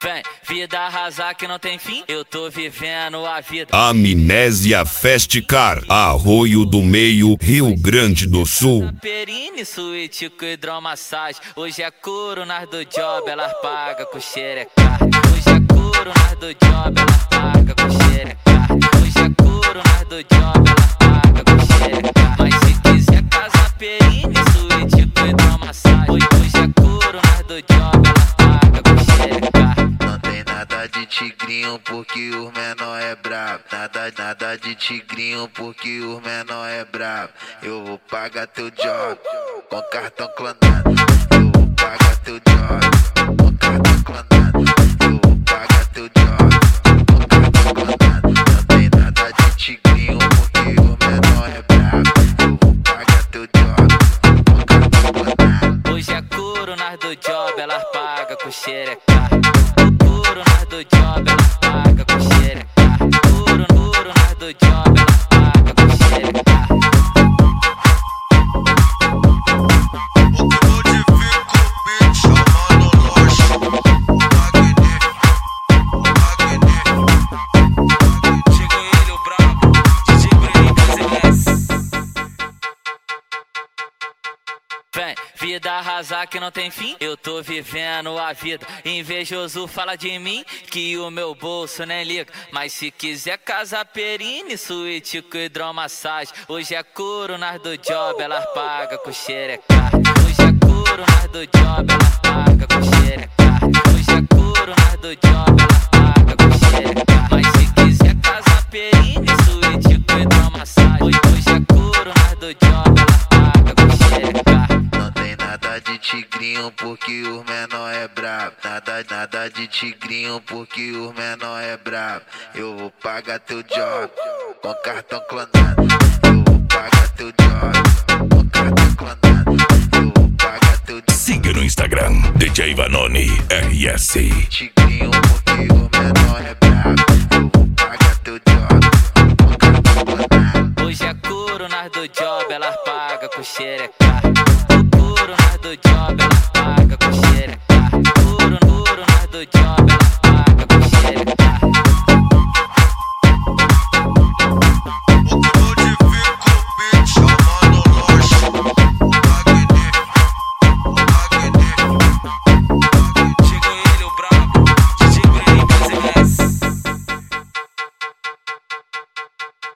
Vem, vida arrasar que não tem fim, eu tô vivendo a vida. Amnésia Festcar, Arroio do Meio, Rio Grande do Sul. Perine, suíte com hidromassagem. Hoje é couro nas do job, elas pagam com xerecard. Hoje é couro nas do job, elas pagam com xerecard. Hoje é couro nas do job, elas pagam com xerecard. Mas se quiser casar perine, suíte com hidromassagem. Hoje é couro nas do job, elas pagam com xerecard. Nada de tigrinho porque os menor é brabo. Nada de tigrinho porque os menor é brabo. Eu vou pagar teu job com cartão clonado. Eu vou pagar teu job com cartão clonado. Eu vou pagar teu job com cartão clonado. Não tem nada de tigrinho porque os menor é brabo. Eu vou pagar teu job com cartão clonado. Hoje é couro nas do job, elas pagam com xerecard. Couro nas do job, elas pagam com xerecard. Couro nas do job, elas pagam com xerecard. Chegou ele, o brabo, DJ Bruninho das MS. Vem, vida arrasar que não tem fim, eu tô vivendo a vida. Invejoso fala de mim que o meu bolso nem liga. Mas se quiser casar perine, suíte com hidromassagem. Hoje é couro nas do job, elas pagam com xerecard. Hoje é couro nas do job, elas pagam com xerecard. Hoje é couro nas do job, elas pagam com xerecard. Mas se quiser casar perine, suíte com hidromassagem. Hoje é couro nas do job, elas pagam com xerecard. Não tem nada de tigrinho porque os menor é brabo. Nada de tigrinho porque os menor é brabo. Eu vou pagar teu job com cartão clonado. Eu vou pagar teu job com cartão clonado. Eu vou pagar teu job. Siga no Instagram, DJ Vanoni RS. Tigrinho porque os menor é brabo. Eu vou pagar teu job com cartão clonado. Hoje é couro nas do job, elas pagam com xerecard. Couro nas do job, elas pagam com xerecard. Couro nas do job, elas pagam com xerecard.